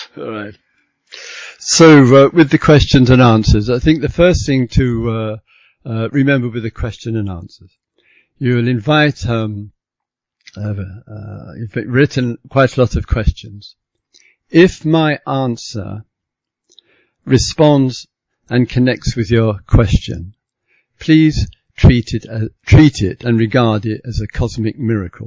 All right. So, with the questions and answers, I think the first thing to remember with the question and answers, you will invite, you've written quite a lot of questions. If my answer responds and connects with your question, please treat it and regard it as a cosmic miracle.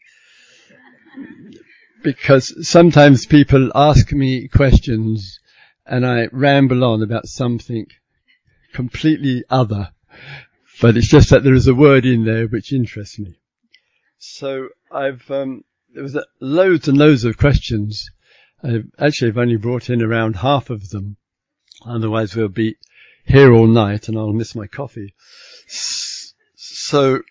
Because sometimes people ask me questions and I ramble on about something completely other, but it's just that there is a word in there which interests me. So there was loads and loads of questions. I've only brought in around half of them. Otherwise we'll be here all night and I'll miss my coffee. So,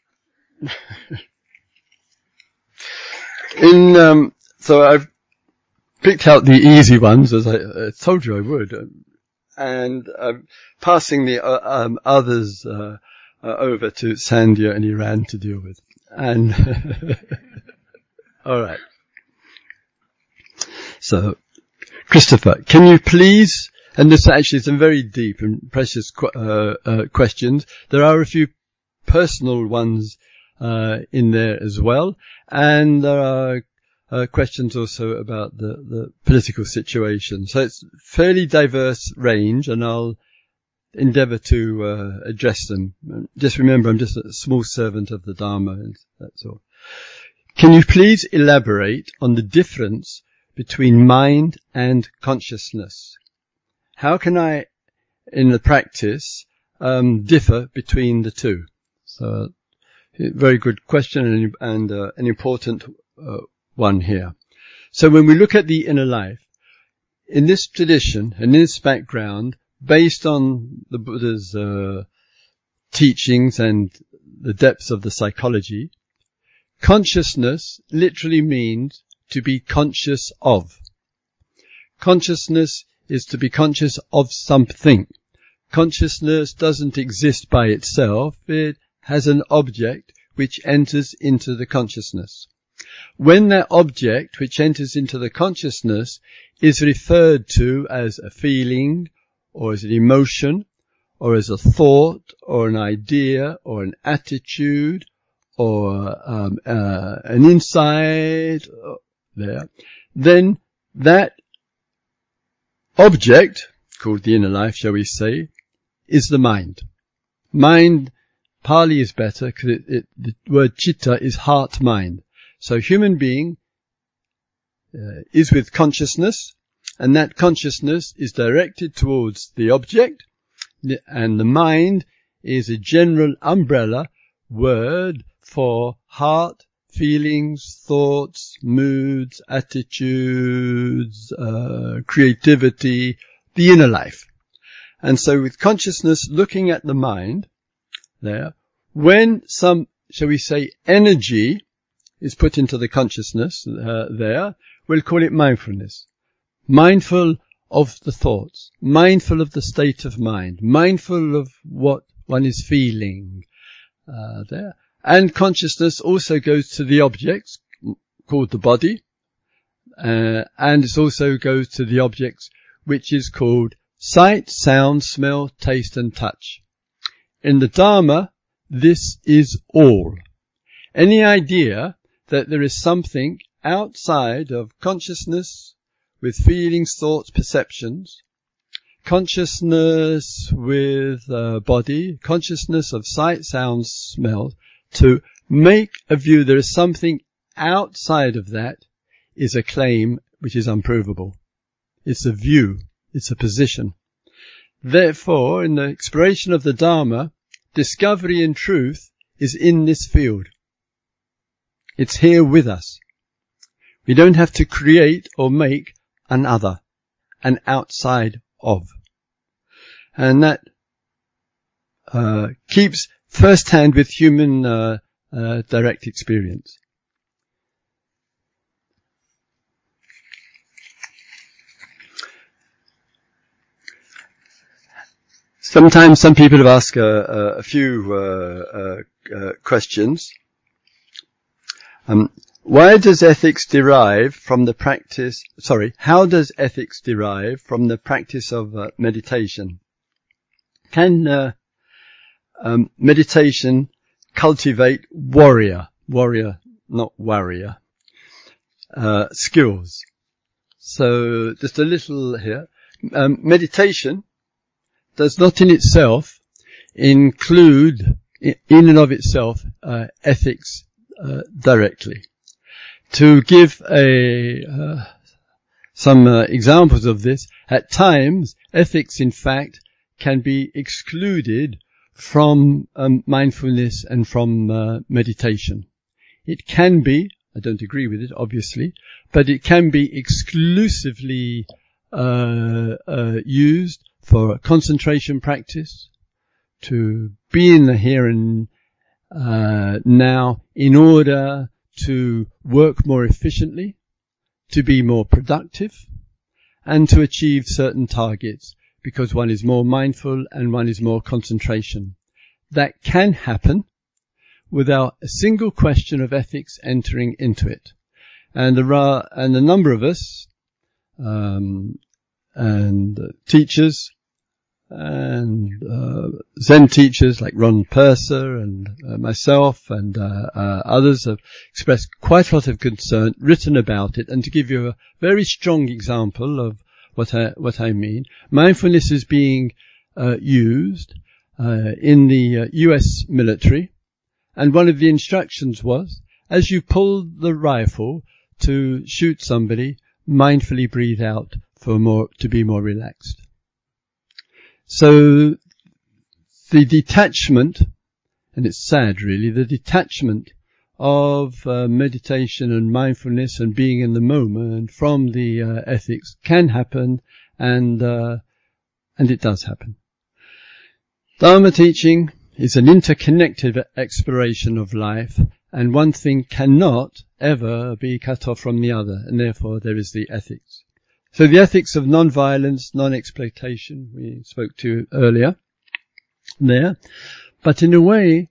so I've picked out the easy ones, as I told you I would, and I'm passing the others over to Sandhya and Iran to deal with. And all right. So, Christopher, can you please? And this actually is some very deep and precious questions. There are a few personal ones in there as well, and there are questions also about the political situation. So it's fairly diverse range, and I'll endeavour to address them. Just remember, I'm just a small servant of the Dharma, and that's all. Can you please elaborate on the difference between mind and consciousness? How can I, in the practice, differ between the two? So, very good question and an important one here. So when we look at the inner life, in this tradition and in this background, based on the Buddha's teachings and the depths of the psychology, consciousness literally means to be conscious of. Consciousness is to be conscious of something. Consciousness doesn't exist by itself. It has an object which enters into the consciousness. When that object which enters into the consciousness is referred to as a feeling, or as an emotion, or as a thought, or an idea, or an attitude, or an insight, then that object, called the inner life, shall we say, is the mind. Mind, Pali is better because the word chitta is heart-mind. So human being is with consciousness, and that consciousness is directed towards the object, and the mind is a general umbrella word for heart, feelings, thoughts, moods, attitudes, creativity, the inner life. And so with consciousness looking at the mind there, when some, shall we say, energy is put into the consciousness there, we'll call it mindfulness. Mindful of the thoughts, mindful of the state of mind, mindful of what one is feeling there. And consciousness also goes to the objects called the body, and it also goes to the objects which is called sight, sound, smell, taste and touch. In the Dharma, this is all. Any idea that there is something outside of consciousness with feelings, thoughts, perceptions, consciousness with body, consciousness of sight, sound, smell, to make a view there is something outside of that is a claim which is unprovable. It's a view. It's a position. Therefore, in the exploration of the Dharma, discovery in truth is in this field. It's here with us. We don't have to create or make an other, an outside of. And that keeps first hand with human direct experience. Sometimes some people have asked a few questions. How does ethics derive from the practice of meditation? Can meditation cultivate warrior, not warrior, skills? So just a little here. Meditation does not in itself include, in and of itself, ethics directly. To give some examples of this, at times ethics in fact can be excluded from mindfulness and from meditation. It can be, I don't agree with it obviously, but it can be exclusively used for concentration practice, to be in the here and now in order to work more efficiently, to be more productive, and to achieve certain targets, because one is more mindful and one is more concentration. That can happen without a single question of ethics entering into it. And a number of us, and teachers, and Zen teachers like Ron Purser and myself and others have expressed quite a lot of concern, written about it. And to give you a very strong example of what I mean, mindfulness is being used in the US military, and one of the instructions was, as you pull the rifle to shoot somebody, mindfully breathe out to be more relaxed. So the detachment, and it's sad really, the detachment of meditation and mindfulness and being in the moment from the ethics can happen, and it does happen. Dharma teaching is an interconnected exploration of life, and one thing cannot ever be cut off from the other, and therefore there is the ethics. So the ethics of non-violence, non-exploitation, we spoke to earlier there. But in a way,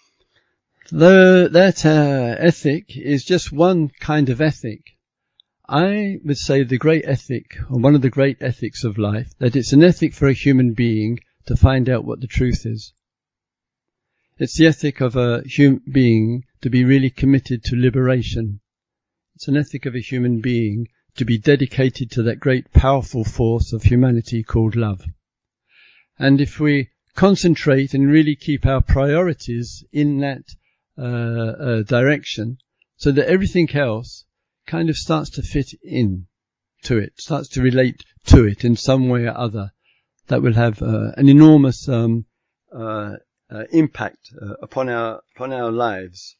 that ethic is just one kind of ethic. I would say the great ethic, or one of the great ethics of life, that it's an ethic for a human being to find out what the truth is. It's the ethic of a human being to be really committed to liberation. It's an ethic of a human being to be dedicated to that great powerful force of humanity called love. And if we concentrate and really keep our priorities in that direction, so that everything else kind of starts to fit in to it, starts to relate to it in some way or other, that will have an enormous impact upon our lives.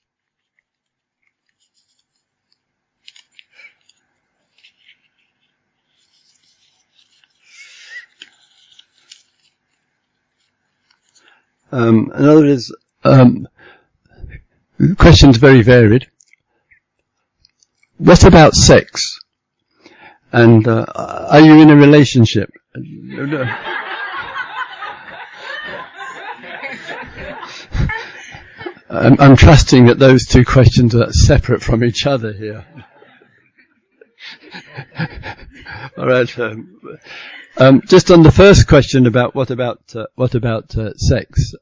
Another is, questions very varied. What about sex? And are you in a relationship? I'm trusting that those two questions are separate from each other here. All right. Just on the first question about what about sex?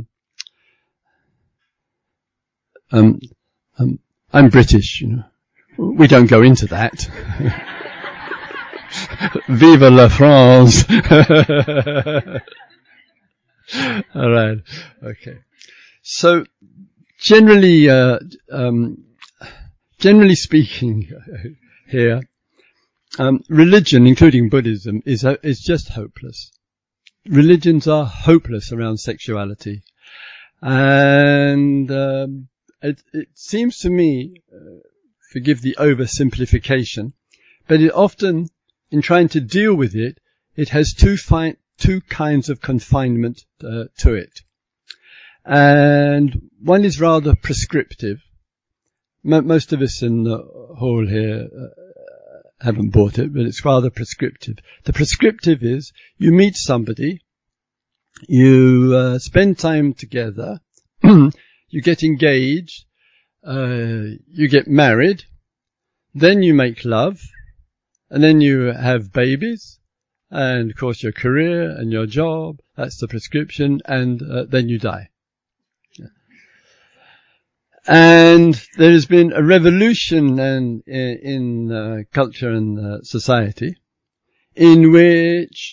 I'm British, you know. We don't go into that. Vive la France! All right. Okay. So, generally speaking, here, religion, including Buddhism, is just hopeless. Religions are hopeless around sexuality, and it seems to me, forgive the oversimplification, but it often, in trying to deal with it, it has two kinds of confinement to it. And one is rather prescriptive. Most of us in the hall here haven't bought it, but it's rather prescriptive. The prescriptive is, you meet somebody, you spend time together, you get engaged, you get married, then you make love, and then you have babies, and of course your career and your job, that's the prescription, and then you die. And there has been a revolution in culture and society in which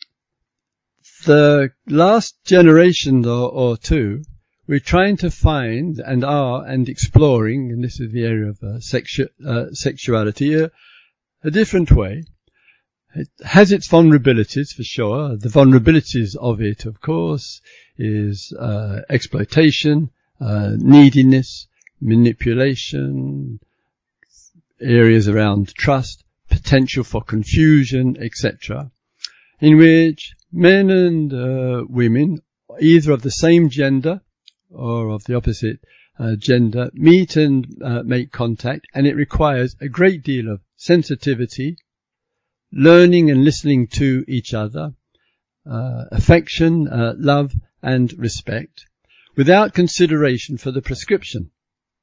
the last generation or two, we're trying to find and exploring, and this is the area of sexuality, a different way. It has its vulnerabilities for sure. The vulnerabilities of it, of course, is exploitation, neediness, manipulation, areas around trust, potential for confusion, etc., in which men and women, either of the same gender or of the opposite gender, meet and make contact, and it requires a great deal of sensitivity, learning and listening to each other, affection, love and respect, without consideration for the prescription.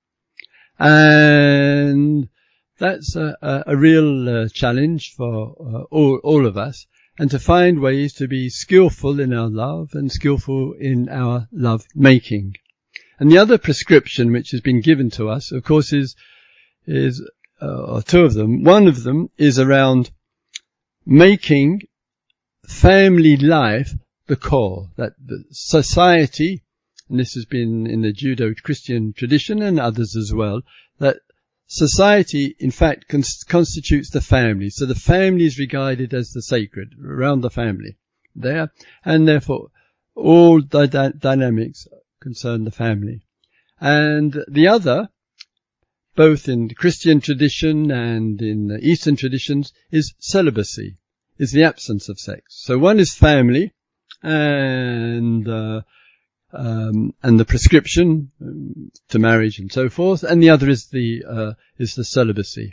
And that's a real challenge for all of us, and to find ways to be skillful in our love and skillful in our love making. And the other prescription which has been given to us, of course, is two of them. One of them is around making family life the core, that the society, and this has been in the Judeo-Christian tradition and others as well, that society, in fact, constitutes the family. So the family is regarded as the sacred, around the family there, and therefore all the dynamics concern the family. And the other, both in the Christian tradition and in the Eastern traditions, is celibacy, is the absence of sex. So one is family, and the prescription to marriage and so forth, and the other is the celibacy.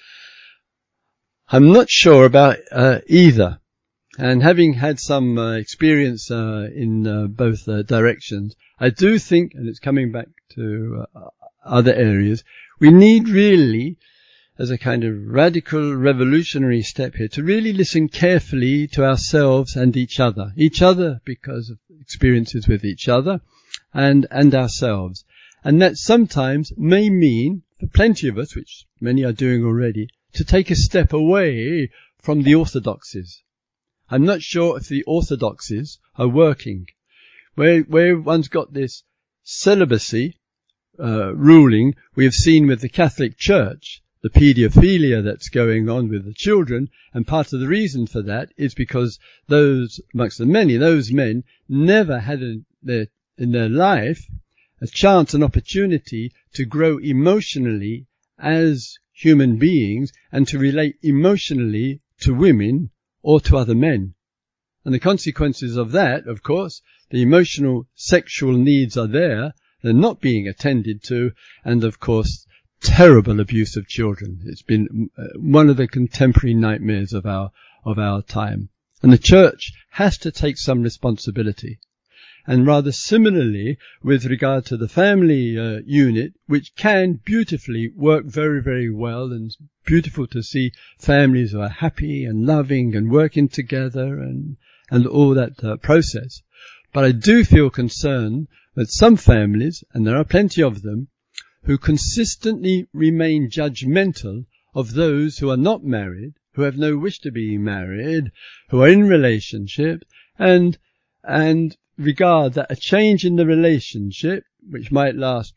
I'm not sure about either, and having had some experience in both directions, I do think, and it's coming back to other areas, we need really, as a kind of radical revolutionary step here, to really listen carefully to ourselves and each other because of experiences with each other and ourselves. And that sometimes may mean, for plenty of us, which many are doing already, to take a step away from the orthodoxies. I'm not sure if the orthodoxies are working. Where one's got this celibacy ruling, we have seen with the Catholic Church, the paedophilia that's going on with the children, and part of the reason for that is because those, amongst the many, those men never had in their life a chance, an opportunity to grow emotionally as human beings and to relate emotionally to women or to other men. And the consequences of that, of course, the emotional sexual needs are there, they're not being attended to, and of course terrible abuse of children. It's been one of the contemporary nightmares of our time. And the church has to take some responsibility. And rather similarly, with regard to the family unit, which can beautifully work very, very well, and beautiful to see families who are happy and loving and working together and all that process. But I do feel concerned that some families, and there are plenty of them, who consistently remain judgmental of those who are not married, who have no wish to be married, who are in relationship, and regard that a change in the relationship, which might last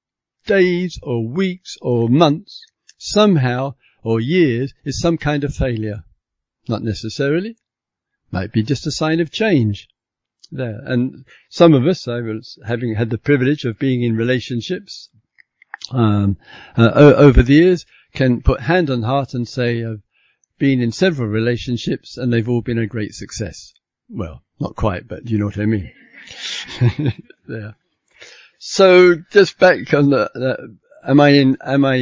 days or weeks or months, somehow, or years, is some kind of failure. Not necessarily. Might be just a sign of change there. And some of us, I was having had the privilege of being in relationships over the years, can put hand on heart and say I've been in several relationships and they've all been a great success. Well, not quite, but you know what I mean. There. So just back on am I in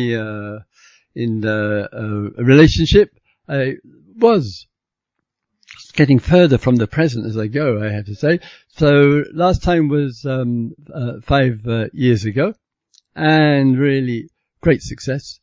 a relationship? I was getting further from the present as I go, I have to say. So last time was 5 years ago, and really great success.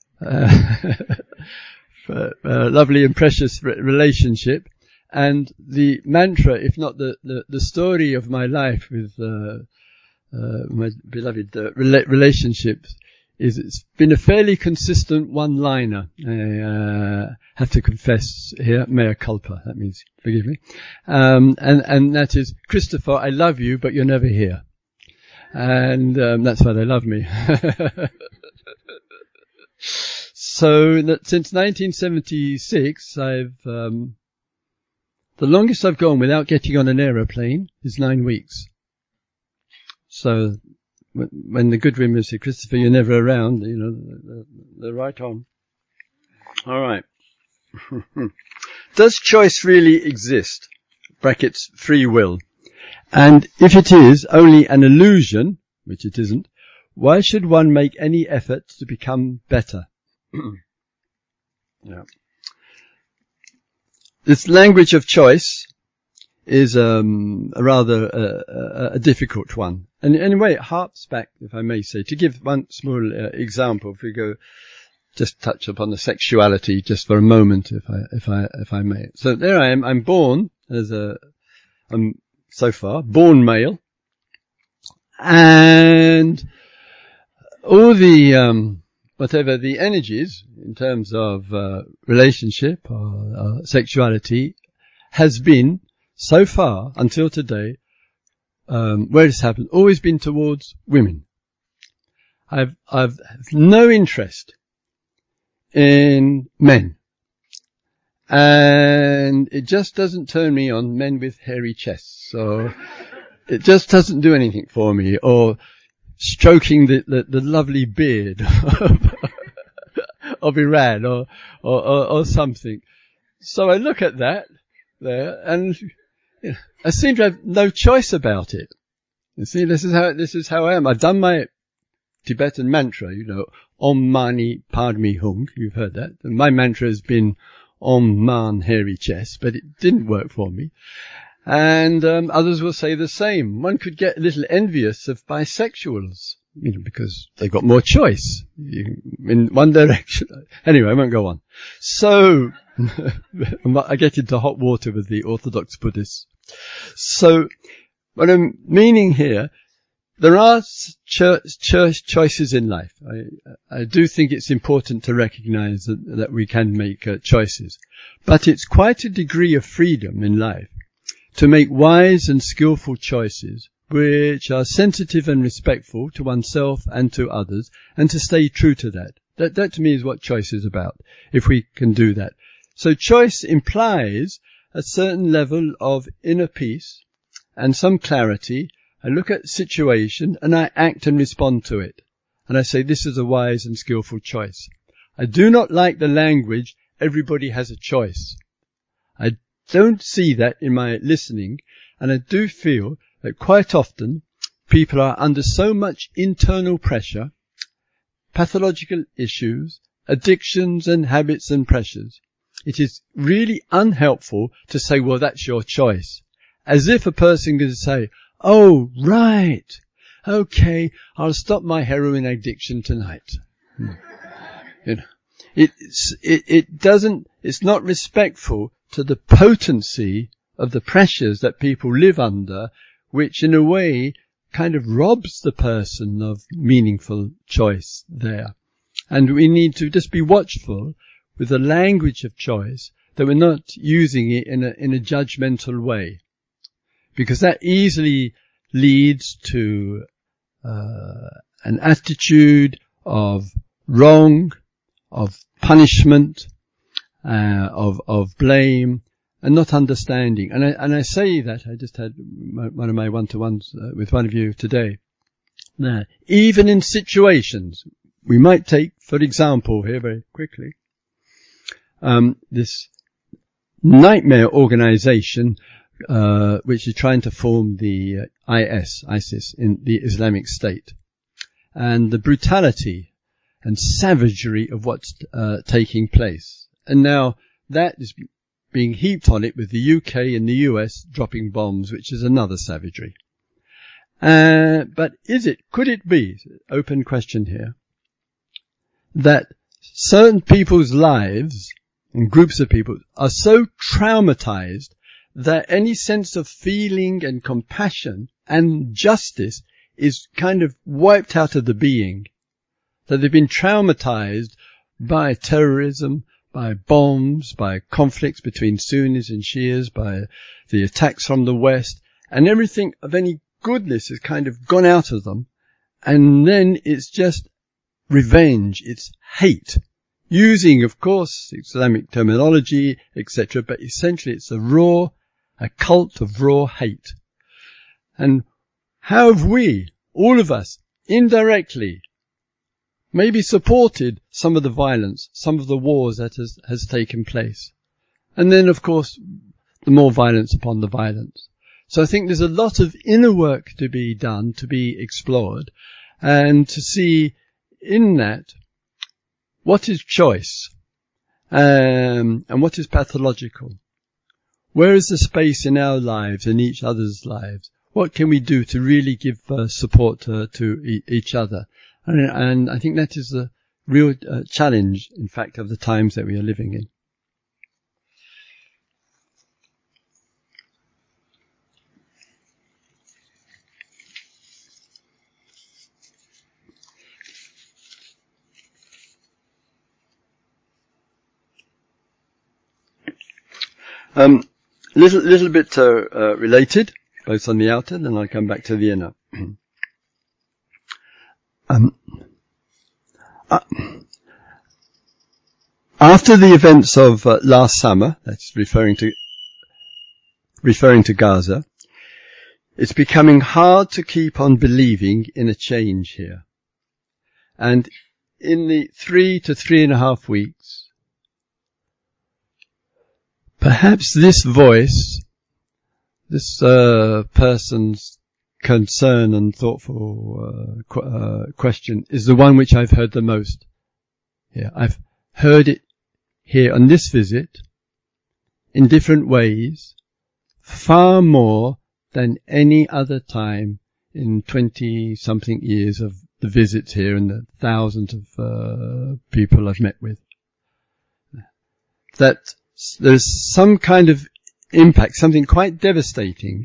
Lovely and precious relationship. And the mantra, if not the story of my life with my beloved relationship, is it's been a fairly consistent one-liner. I have to confess here, mea culpa, that means forgive me. And that is, Christopher, I love you, but you're never here. And that's why they love me. So since 1976, the longest I've gone without getting on an aeroplane is 9 weeks. So when the good women say, Christopher, you're never around, they're right on. All right. Does choice really exist? Brackets, free will. And if it is only an illusion, which it isn't, why should one make any effort to become better? Yeah. This language of choice is a rather difficult one. And anyway, it harps back, if I may say, to give one small example. If we go, just touch upon the sexuality just for a moment, if I may. So there I am. I'm born I'm so far born male, and all the whatever the energies in terms of relationship or sexuality has been so far until today, where it's happened, always been towards women. I've no interest in men, and it just doesn't turn me on, men with hairy chests. So it just doesn't do anything for me, or stroking the lovely beard of Iran or something. So I look at that there, and I seem to have no choice about it. You see, this is how I am. I've done my Tibetan mantra, Om Mani Padme Hung. You've heard that. And my mantra has been Om Man Hairy Chest, but it didn't work for me. And others will say the same. One could get a little envious of bisexuals, because they've got more choice in one direction. Anyway, I won't go on. So I get into hot water with the Orthodox Buddhists. So what I'm meaning here, there are choices in life. I do think it's important to recognize that we can make choices, but it's quite a degree of freedom in life to make wise and skillful choices which are sensitive and respectful to oneself and to others, and to stay true to that. That to me is what choice is about, if we can do that. So choice implies a certain level of inner peace and some clarity. I look at a situation and I act and respond to it. And I say, this is a wise and skillful choice. I do not like the language, everybody has a choice. I don't see that in my listening, and I do feel that quite often people are under so much internal pressure, pathological issues, addictions and habits and pressures. It is really unhelpful to say, well, that's your choice. As if a person could say, oh, right, okay, I'll stop my heroin addiction tonight. It's not respectful to the potency of the pressures that people live under, which in a way kind of robs the person of meaningful choice there. And we need to just be watchful with the language of choice, that we're not using it in a judgmental way, because that easily leads to an attitude of wrong, of punishment, of blame, and not understanding. And I say that, I just had one of my one-to-ones with one of you today. Now, even in situations, we might take, for example, here very quickly, this nightmare organization, which is trying to form the ISIS, in the Islamic State, and the brutality and savagery of what's taking place. And now that is being heaped on it with the UK and the US dropping bombs, which is another savagery. But could it be, open question here, that certain people's lives and groups of people are so traumatized that any sense of feeling and compassion and justice is kind of wiped out of the being? That they've been traumatized by terrorism, by bombs, by conflicts between Sunnis and Shias, by the attacks from the West, and everything of any goodness has kind of gone out of them. And then it's just revenge, it's hate. Using, of course, Islamic terminology, etc., but essentially it's a cult of raw hate. And how have we, all of us, indirectly, maybe supported some of the violence, some of the wars that has taken place? And then, of course, the more violence upon the violence. So I think there's a lot of inner work to be done, to be explored, and to see in that what is choice, and what is pathological. Where is the space in our lives and each other's lives? What can we do to really give support to each other? And I think that is the real challenge, in fact, of the times that we are living in. Little bit related, both on the outer, then I'll come back to the inner. After the events of last summer, that's referring to Gaza, it's becoming hard to keep on believing in a change here. And in the 3 to 3.5 weeks, perhaps this voice, this person's concern and thoughtful question is the one which I've heard the most here. I've heard it here on this visit in different ways, far more than any other time in 20-something years of the visits here and the thousands of people I've met with. That there's some kind of impact, something quite devastating,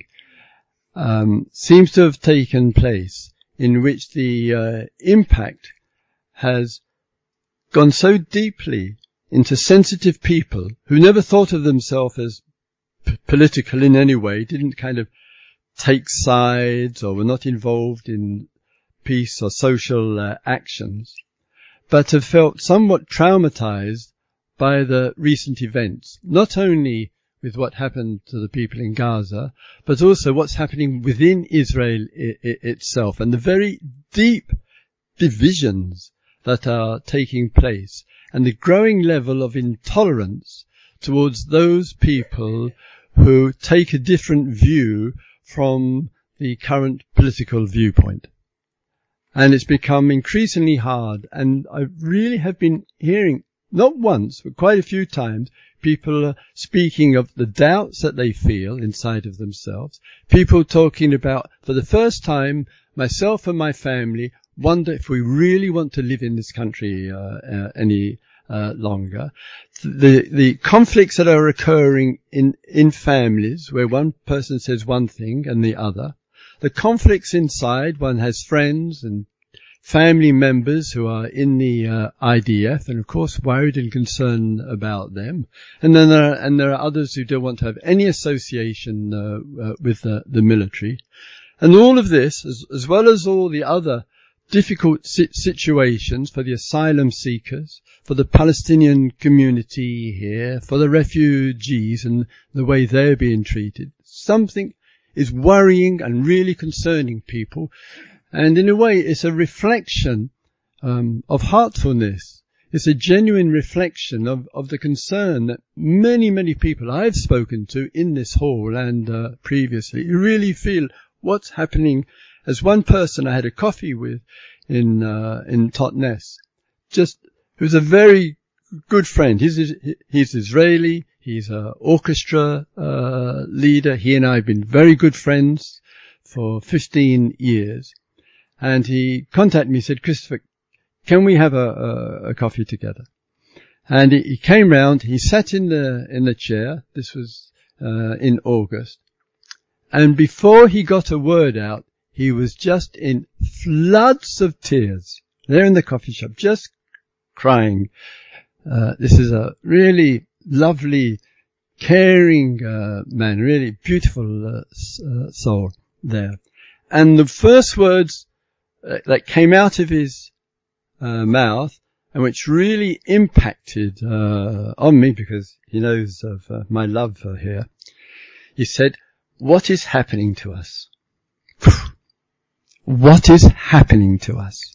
seems to have taken place, in which the impact has gone so deeply into sensitive people who never thought of themselves as political in any way, didn't kind of take sides or were not involved in peace or social actions, but have felt somewhat traumatized by the recent events, not only with what happened to the people in Gaza, but also what's happening within Israel itself, and the very deep divisions that are taking place, and the growing level of intolerance towards those people who take a different view from the current political viewpoint. And it's become increasingly hard, and I really have been hearing, not once, but quite a few times, people speaking of the doubts that they feel inside of themselves. People talking about, for the first time, myself and my family wonder if we really want to live in this country any longer. The conflicts that are occurring in families, where one person says one thing and the other. The conflicts inside, one has friends and family members who are in the IDF, and of course worried and concerned about them. And then there are others who don't want to have any association with the military. And all of this, as well as all the other difficult situations for the asylum seekers, for the Palestinian community here, for the refugees and the way they're being treated, something is worrying and really concerning people. And in a way, it's a reflection of heartfulness. It's a genuine reflection of the concern that many, many people I've spoken to in this hall and previously really feel what's happening. As one person I had a coffee with in Totnes, who's a very good friend. He's Israeli. He's an orchestra leader. He and I have been very good friends for 15 years. And he contacted me, said, Christopher, can we have a coffee together? And he came round, he sat in the chair. This was, in August. And before he got a word out, he was just in floods of tears. There in the coffee shop, just crying. This is a really lovely, caring, man, really beautiful, soul there. And the first words that came out of his mouth, and which really impacted on me, because he knows of my love for here, he said, what is happening to us? What is happening to us?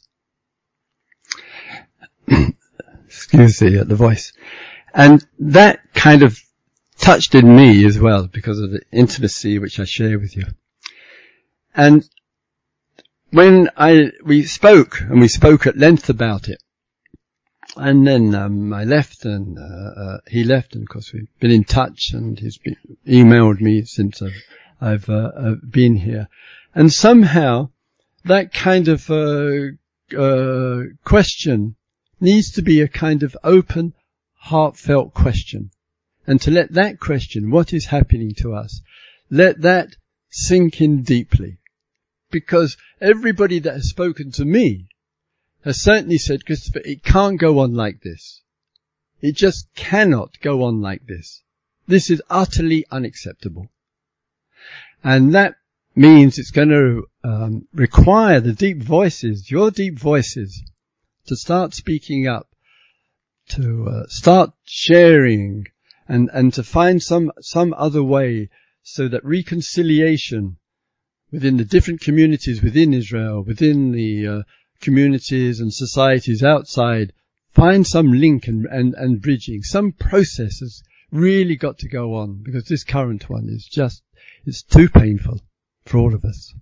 Excuse the voice. And that kind of touched in me as well, because of the intimacy which I share with you. And when we spoke at length about it, and then I left, and he left, and of course we've been in touch, and he's emailed me since I've been here. And somehow that kind of question needs to be a kind of open, heartfelt question. And to let that question, what is happening to us, let that sink in deeply. Because everybody that has spoken to me has certainly said, Christopher, it can't go on like this. It just cannot go on like this. This is utterly unacceptable. And that means it's going to require the deep voices, your deep voices, to start speaking up, to start sharing, and to find some other way so that reconciliation within the different communities within Israel, within the communities and societies outside, find some link and bridging. Some process has really got to go on, because this current one is just, it's too painful for all of us.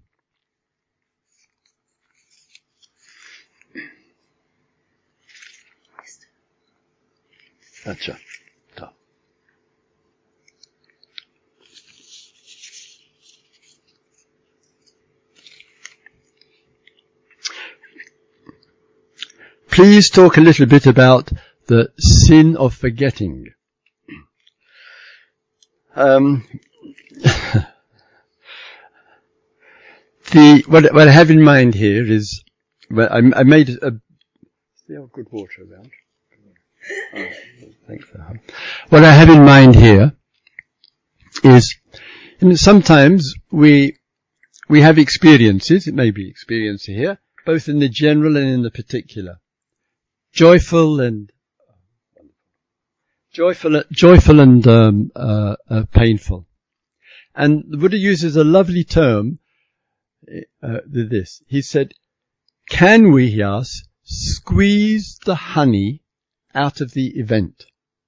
Gotcha. Please talk a little bit about the sin of forgetting. What I have in mind here is, I made a good water around. Oh, thanks. What I have in mind here is, sometimes we have experiences. It may be experience here, both in the general and in the particular. Joyful and painful. And the Buddha uses a lovely term, this. He said, can we, he asked, squeeze the honey out of the event?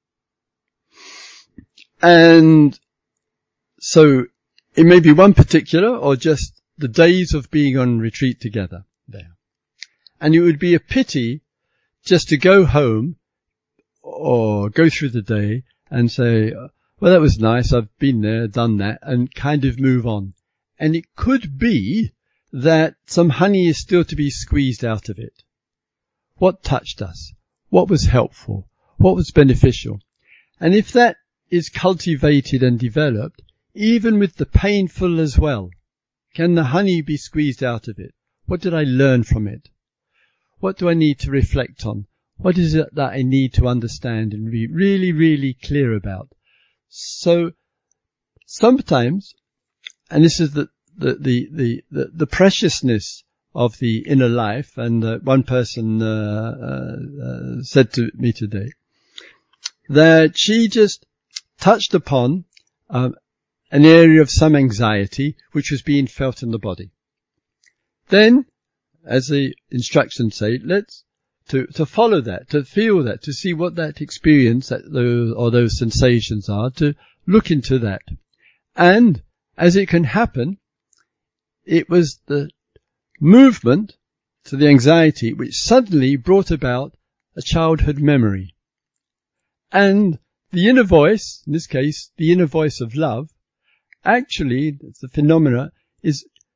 And so it may be one particular, or just the days of being on retreat together there. And it would be a pity just to go home or go through the day and say, well, that was nice, I've been there, done that, and kind of move on. And it could be that some honey is still to be squeezed out of it. What touched us? What was helpful? What was beneficial? And if that is cultivated and developed, even with the painful as well, can the honey be squeezed out of it? What did I learn from it? What do I need to reflect on? What is it that I need to understand and be really, really clear about? So sometimes, and this is the preciousness of the inner life, and one person said to me today that she just touched upon an area of some anxiety which was being felt in the body. Then, as the instructions say, let's to follow that, to feel that, to see what that experience those sensations are, to look into that. And as it can happen, it was the movement to the anxiety which suddenly brought about a childhood memory. And the inner voice, in this case, the inner voice of love, actually, the phenomena is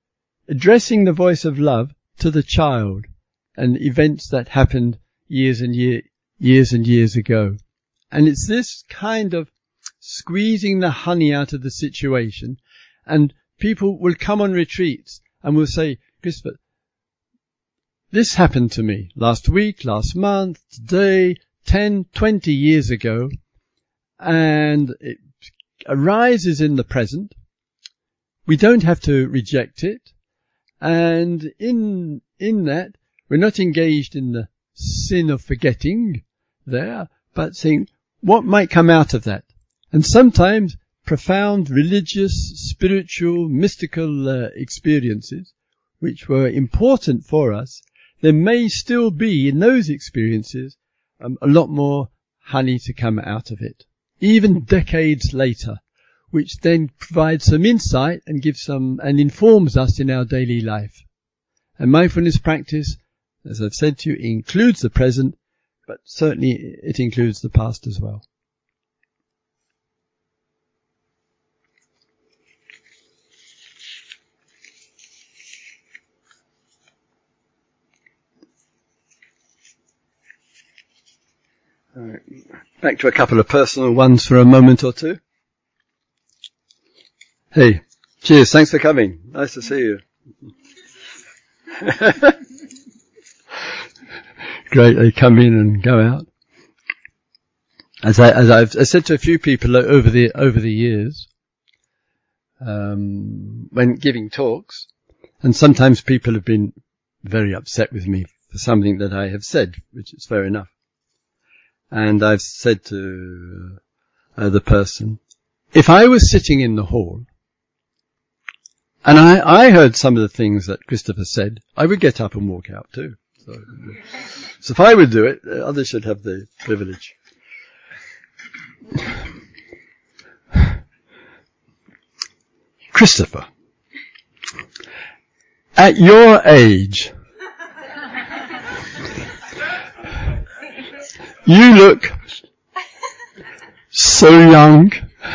addressing the voice of love to the child and events that happened years and years ago. And it's this kind of squeezing the honey out of the situation. And people will come on retreats and will say, Christopher, this happened to me last week, last month, today, 10, 20 years ago. And it arises in the present. We don't have to reject it. And in that, we're not engaged in the sin of forgetting there, but saying, what might come out of that? And sometimes profound religious, spiritual, mystical experiences, which were important for us, there may still be in those experiences a lot more honey to come out of it, even decades later, which then provides some insight and gives some and informs us in our daily life. And mindfulness practice, as I've said to you, includes the present, but certainly it includes the past as well. All right. Back to a couple of personal ones for a moment or two. Hey, cheers, thanks for coming. Nice to see you. Great, they come in and go out. As I've said to a few people over the years, when giving talks, and sometimes people have been very upset with me for something that I have said, which is fair enough. And I've said to the person, if I was sitting in the hall, and I heard some of the things that Christopher said, I would get up and walk out too. So if I would do it, others should have the privilege. Christopher, at your age, you look so young,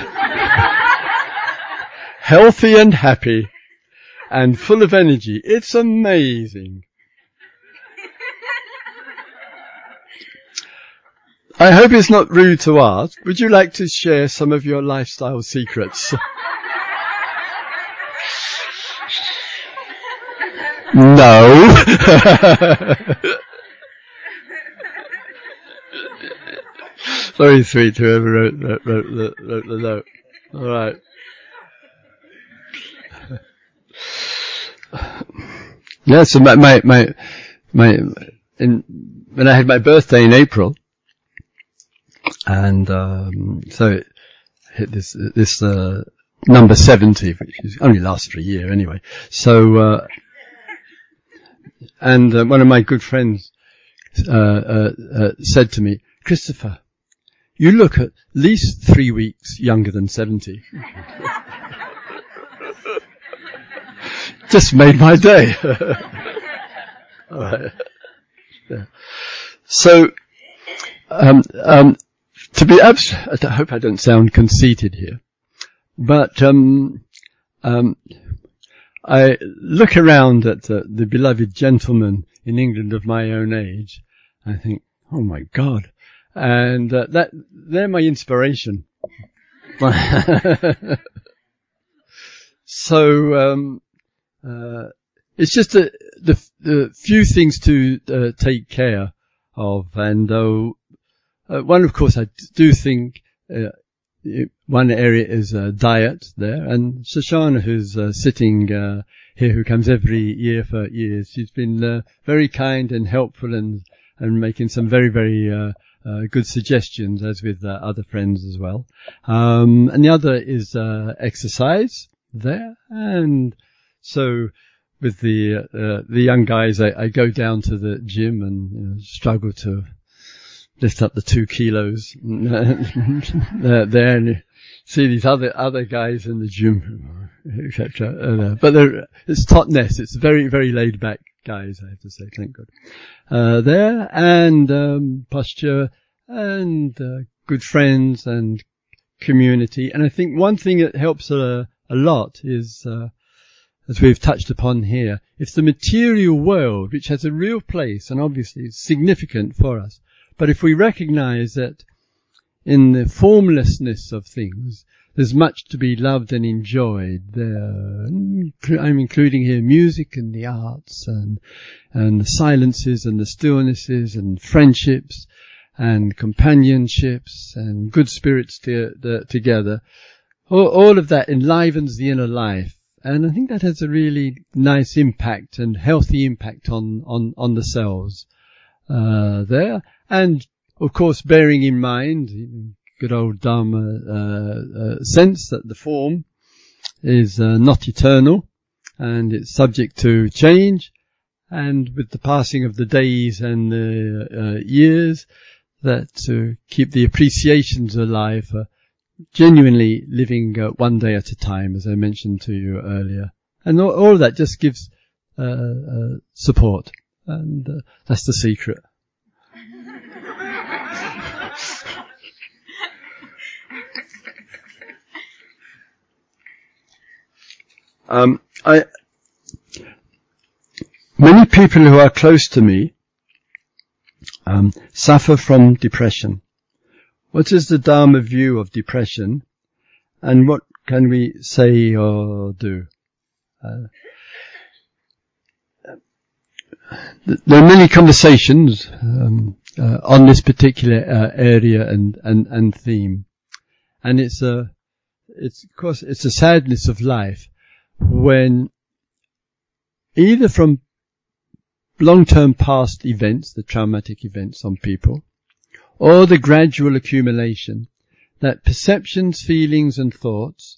healthy and happy, and full of energy. It's amazing. I hope it's not rude to ask, would you like to share some of your lifestyle secrets? No. Very sweet whoever wrote the note. All right. Yeah, so when I had my birthday in April, and so it hit this number 70, which only lasts for a year anyway. So and one of my good friends said to me, Christopher, you look at least 3 weeks younger than 70. Just made my day. All right. Yeah. So, to be I hope I don't sound conceited here, but I look around at the beloved gentlemen in England of my own age. I think, oh my God, and they're my inspiration. So. It's just the few things to take care of, and one, of course, I do think one area is diet there, and Shoshana, who's sitting here, who comes every year for years, she's been very kind and helpful and making some very, very good suggestions, as with other friends as well. And the other is exercise there, and so with the young guys, I go down to the gym and struggle to lift up the 2 kilos there, and see these other guys in the gym, etc. But it's Totnes. It's very, very laid back guys, I have to say. Thank God. There, and posture, and good friends and community. And I think one thing that helps a lot is as we've touched upon here, if the material world, which has a real place and obviously is significant for us, but if we recognize that in the formlessness of things, there's much to be loved and enjoyed there. I'm including here music and the arts and the silences and the stillnesses and friendships and companionships and good spirits together. All of that enlivens the inner life. And I think that has a really nice impact and healthy impact on the cells there. And, of course, bearing in mind good old Dharma sense that the form is not eternal and it's subject to change, and with the passing of the days and the years, that to keep the appreciations alive, genuinely living one day at a time, as I mentioned to you earlier. And all of that just gives support, and that's the secret. Many people who are close to me suffer from depression. What is the Dharma view of depression, and what can we say or do? There are many conversations on this particular area and theme, and it's of course it's a sadness of life when, either from long-term past events, the traumatic events on people, or the gradual accumulation, that perceptions, feelings and thoughts,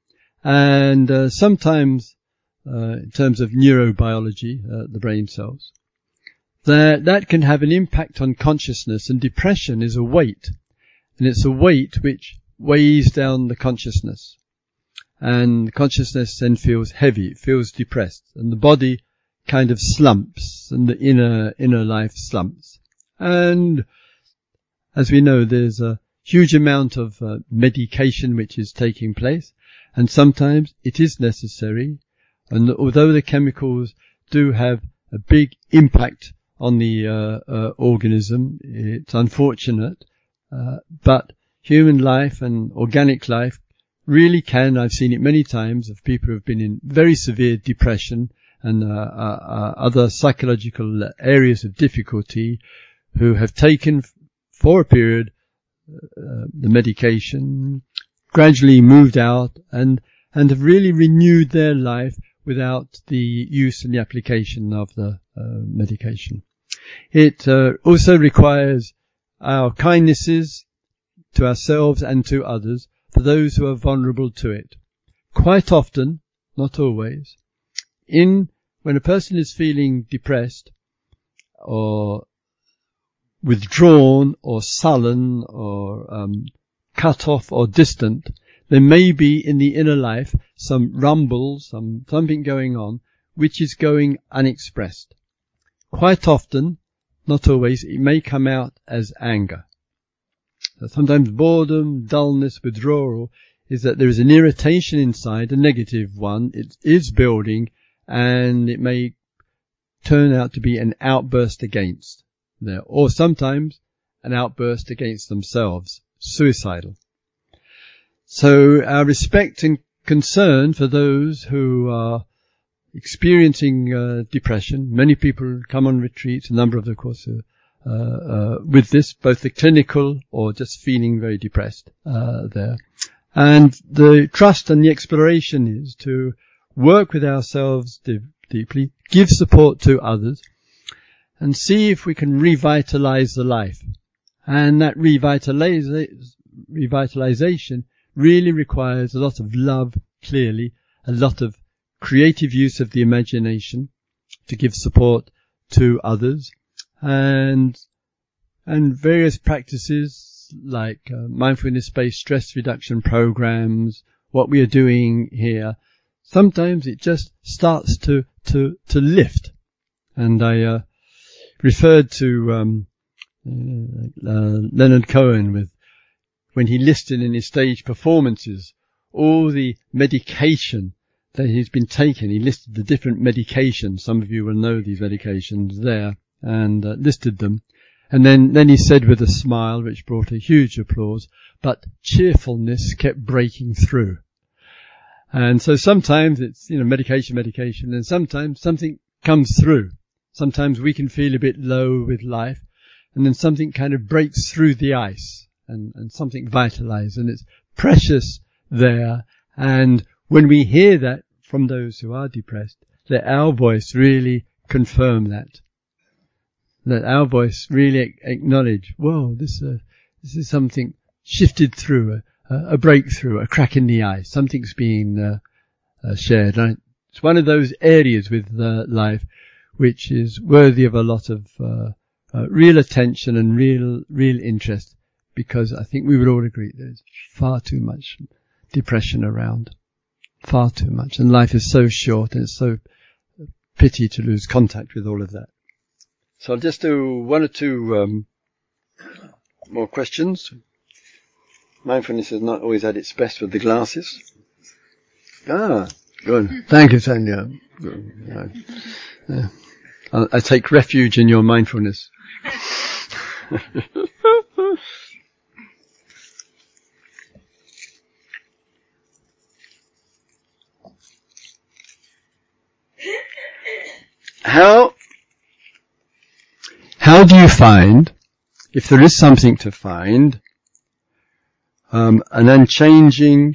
and sometimes in terms of neurobiology, the brain cells, that can have an impact on consciousness. And depression is a weight, and it's a weight which weighs down the consciousness, and consciousness then feels heavy, it feels depressed, and the body kind of slumps, and the inner life slumps. And as we know, there's a huge amount of medication which is taking place, and sometimes it is necessary. And although the chemicals do have a big impact on the organism, it's unfortunate, but human life and organic life really can, I've seen it many times, of people who have been in very severe depression and other psychological areas of difficulty, who have taken for a period the medication, gradually moved out, and have really renewed their life without the use and the application of the medication. It also requires our kindnesses to ourselves and to others for those who are vulnerable to it. Quite often, not always, when a person is feeling depressed or withdrawn or sullen or cut off or distant, there may be in the inner life some rumble, something going on which is going unexpressed. Quite often, not always, it may come out as anger. So sometimes boredom, dullness, withdrawal is that there is an irritation inside, a negative one. It is building, and it may turn out to be an outburst against there, or sometimes an outburst against themselves, suicidal. So our respect and concern for those who are experiencing depression. Many people come on retreats, a number of them, of course, with this, both the clinical or just feeling very depressed there. And the trust and the exploration is to work with ourselves deeply, give support to others, and see if we can revitalize the life. And that revitalization really requires a lot of love, clearly, a lot of creative use of the imagination to give support to others, and various practices like mindfulness-based stress reduction programs, what we are doing here. Sometimes it just starts to lift. And I referred to Leonard Cohen when he listed in his stage performances all the medication that he's been taking. He listed the different medications. Some of you will know these medications there, and listed them. And then he said with a smile, which brought a huge applause, but cheerfulness kept breaking through. And so sometimes it's, medication, and sometimes something comes through. Sometimes we can feel a bit low with life, and then something kind of breaks through the ice, and something vitalizes, and it's precious there. And when we hear that from those who are depressed, let our voice really confirm that. Let our voice really acknowledge, whoa, this is something shifted through, a breakthrough, a crack in the ice. Something's being shared. And it's one of those areas with life which is worthy of a lot of real attention and real interest, because I think we would all agree there's far too much depression around. Far too much. And life is so short, and it's so pity to lose contact with all of that. So I'll just do one or two more questions. Mindfulness is not always at its best with the glasses. Good. Thank you, Tanya. I take refuge in your mindfulness. How do you find, if there is something to find, an unchanging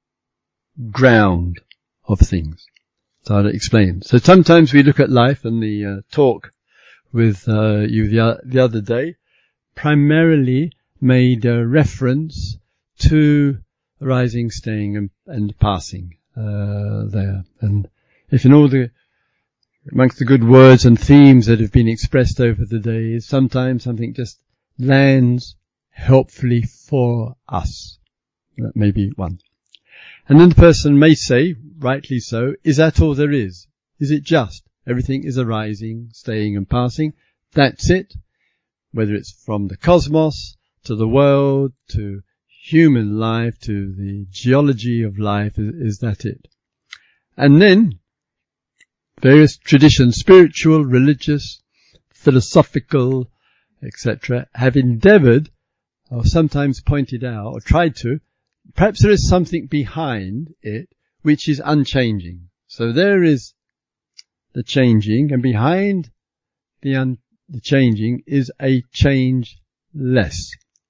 ground of things? So I'll explain. So sometimes we look at life, and the talk with you the other day primarily made a reference to arising, staying, and passing there. And if in all amongst the good words and themes that have been expressed over the days, sometimes something just lands helpfully for us. That may be one. And then the person may say, rightly so, is that all there is? Is it just everything is arising, staying and passing? That's it? Whether it's from the cosmos to the world to human life to the geology of life, is that it? And then various traditions, spiritual, religious, philosophical, etc., have endeavored, or sometimes pointed out, or tried to, perhaps there is something behind it which is unchanging. So there is the changing, and behind the changing is a changeless.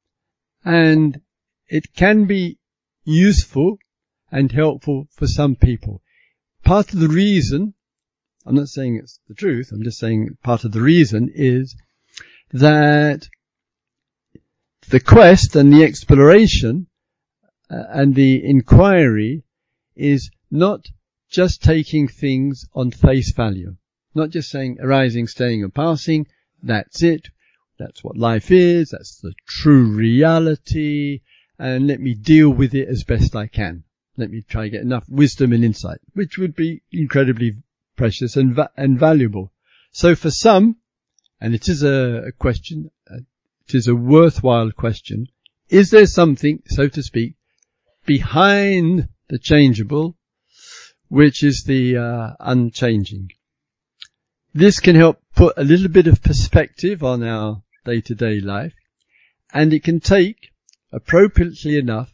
And it can be useful and helpful for some people. Part of the reason, I'm not saying it's the truth, I'm just saying part of the reason is that the quest and the exploration and the inquiry is not just taking things on face value. Not just saying arising, staying and passing, that's it, that's what life is, that's the true reality, and let me deal with it as best I can. Let me try to get enough wisdom and insight, which would be incredibly precious and valuable. So for some, and it is a question, it is a worthwhile question, is there something, so to speak, behind the changeable, which is the unchanging? This can help put a little bit of perspective on our day-to-day life, and it can take, appropriately enough,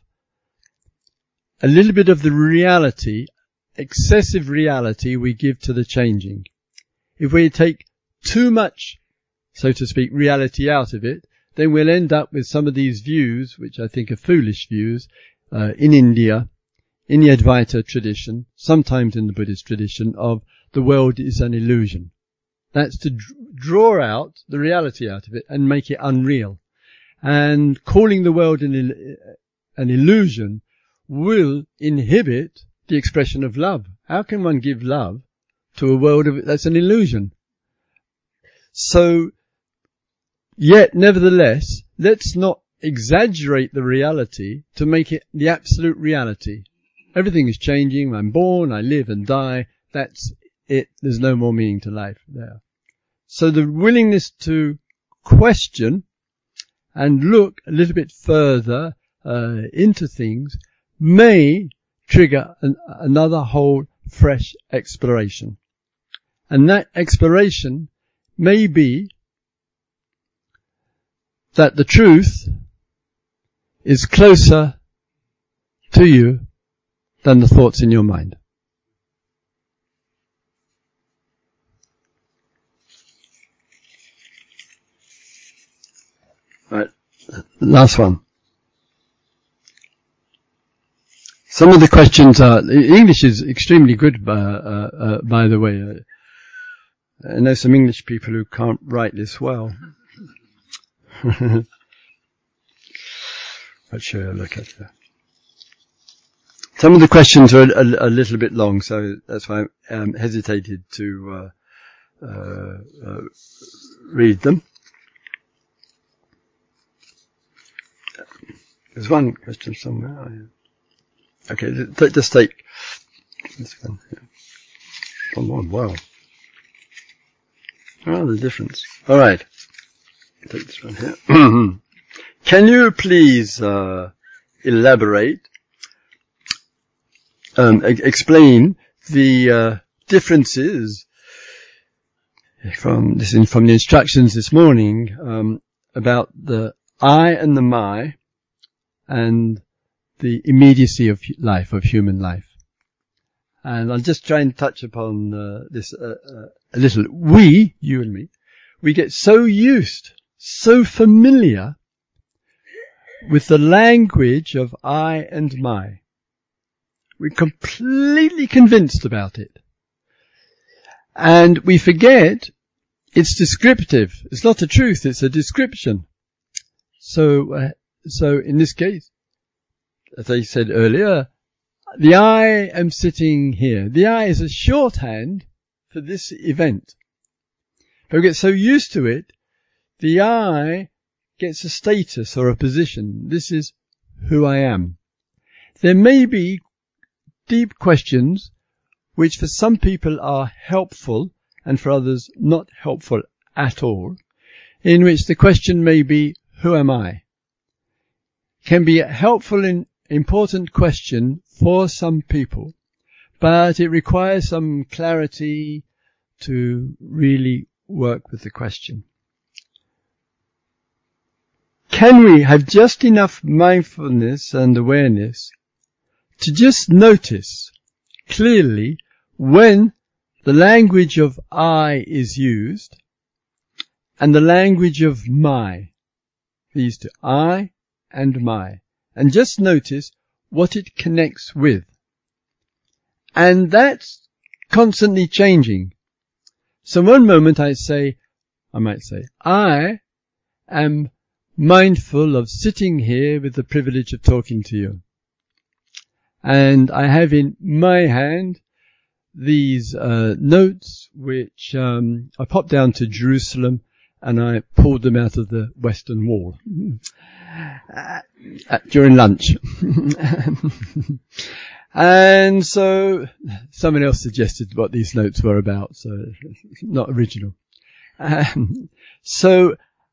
a little bit of the reality, excessive reality we give to the changing. If we take too much, so to speak, reality out of it, then we'll end up with some of these views, which I think are foolish views, in India, in the Advaita tradition, sometimes in the Buddhist tradition, of the world is an illusion. That's to draw out the reality out of it and make it unreal. And calling the world an illusion will inhibit the expression of love. How can one give love to a world that's an illusion? So, yet, nevertheless, let's not exaggerate the reality to make it the absolute reality. Everything is changing. I'm born, I live and die. That's it. There's no more meaning to life there. So the willingness to question and look a little bit further into things may trigger another whole fresh exploration. And that exploration may be that the truth is closer to you than the thoughts in your mind. Right, last one. Some of the questions are, English is extremely good, by the way. I know some English people who can't write this well. Let's show you a look at that. Some of the questions are a little bit long, so that's why I hesitated to read them. There's one question somewhere. Okay, just take this one here. Come on, wow. Oh, the difference. Alright. Take this one here. Can you please elaborate, explain the differences from the instructions this morning about the I and the my and the immediacy of life, of human life. And I'll just try and touch upon this a little. We, you and me, we get so used, so familiar with the language of I and my. We're completely convinced about it. And we forget it's descriptive. It's not a truth, it's a description. So in this case, as I said earlier, the I am sitting here. The I is a shorthand for this event. But we get so used to it, the I gets a status or a position. This is who I am. There may be deep questions which for some people are helpful and for others not helpful at all, in which the question may be, who am I? Can be a helpful and important question for some people, but it requires some clarity to really work with the question. Can we have just enough mindfulness and awareness to just notice clearly when the language of I is used and the language of my, these two, I and my, and just notice what it connects with. And that's constantly changing. So one moment I might say, I am mindful of sitting here with the privilege of talking to you. And I have in my hand these notes which I popped down to Jerusalem and I pulled them out of the Western Wall during lunch. And so someone else suggested what these notes were about, so it's not original. So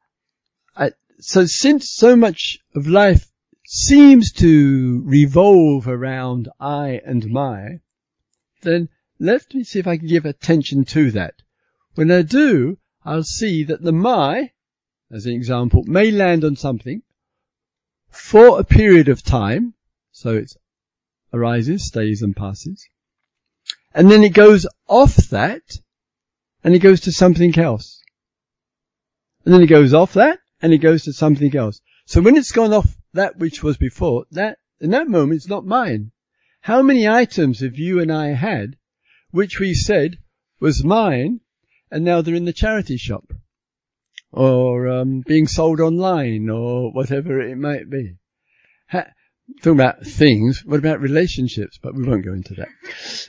since so much of life seems to revolve around I and my, then let me see if I can give attention to that. When I do, I'll see that the my, as an example, may land on something for a period of time, so it arises, stays and passes, and then it goes off that, and it goes to something else. And then it goes off that, and it goes to something else. So when it's gone off that which was before, that in that moment it's not mine. How many items have you and I had which we said was mine, and now they're in the charity shop, or being sold online, or whatever it might be? Talking about things, what about relationships? But we won't go into that.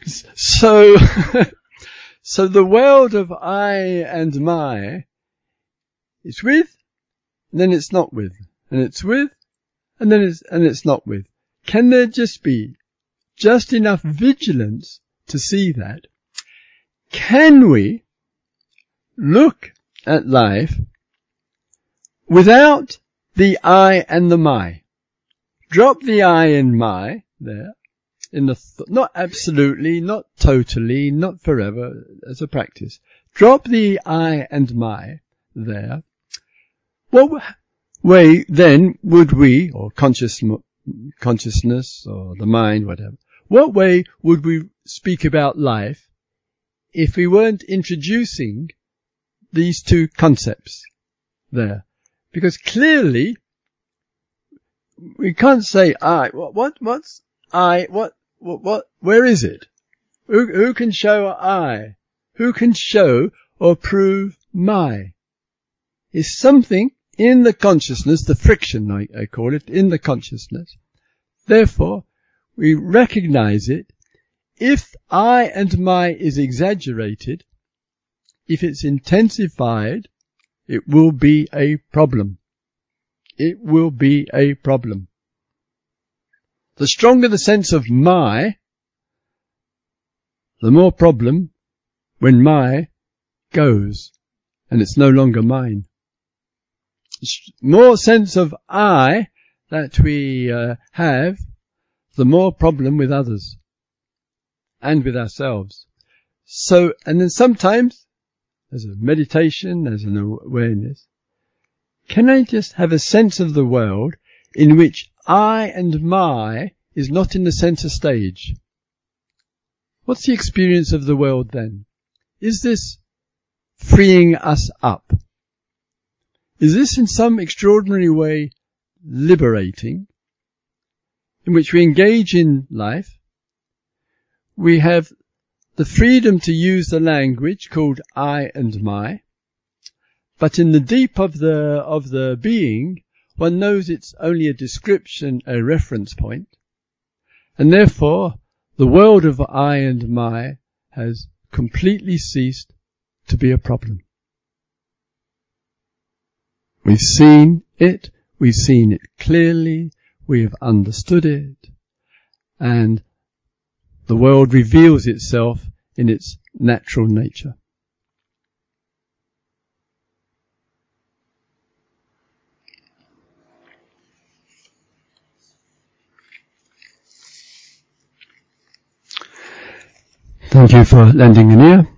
So the world of I and my is with, and then it's not with, and it's with, and then it's not with. Can there just be just enough vigilance to see that? Can we look at life without the I and the my? Drop the I and my there, not absolutely, not totally, not forever, as a practice. Drop the I and my there. What way then would we, or consciousness or the mind, whatever, what way would we speak about life if we weren't introducing these two concepts there? Because clearly we can't say I. What's I? What? Where is it? Who can show I? Who can show or prove my? Is something in the consciousness, the friction I call it, in the consciousness. Therefore, we recognize it. If I and my is exaggerated, if it's intensified, it will be a problem. It will be a problem. The stronger the sense of my, the more problem when my goes and it's no longer mine. More sense of I that we have, the more problem with others and with ourselves. So, and then sometimes, as a meditation, as an awareness, can I just have a sense of the world in which I and my is not in the center stage? What's the experience of the world then? Is this freeing us up? Is this in some extraordinary way liberating, in which we engage in life? We have the freedom to use the language called I and my, but in the deep of the being, one knows it's only a description, a reference point, and therefore the world of I and my has completely ceased to be a problem. We've seen it clearly, we have understood it, and the world reveals itself in its natural nature. Thank you for lending an ear.